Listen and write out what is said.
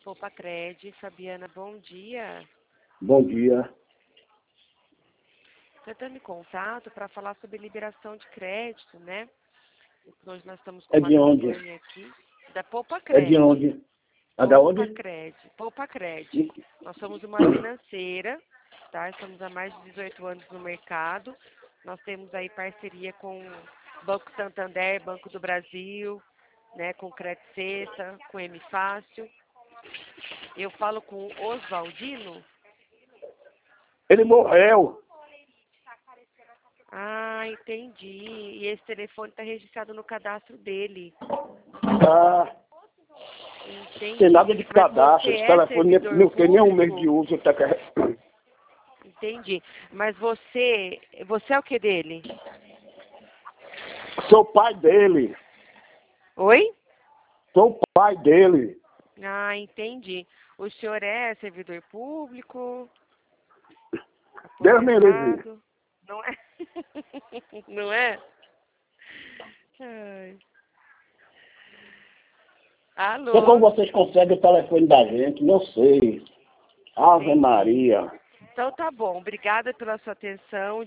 Poupa-Cred. Fabiana, bom dia. Bom dia. Estou entrando em contato para falar sobre liberação de crédito, né? Hoje nós estamos com É uma de onde? campanha aqui da É Poupa-Cred. de onde? A da onde? Poupa-Cred. Poupa-Cred. Nós somos uma financeira, tá? Estamos há mais de 18 anos no mercado. Nós temos aí parceria com Banco Santander, Banco do Brasil, né? Com Credit Cessa, com M Fácil. Eu falo com o Oswaldino. Ele morreu. Ah, entendi. E esse telefone está registrado no cadastro dele. Ah, Entendi. tem nada de Mas cadastro. você Esse é telefone servidor não tem nem um mês público? de uso. Tá... Entendi. Mas você é o que dele? Sou pai dele. Oi? Sou pai dele. Ah, entendi. O senhor é servidor público? Deus me livre. Aposentado? Não é? Não é? Ai. Sei como Alô? vocês conseguem o telefone da gente, não sei. Ave Entendi. Maria. Então tá bom. Obrigada pela sua atenção.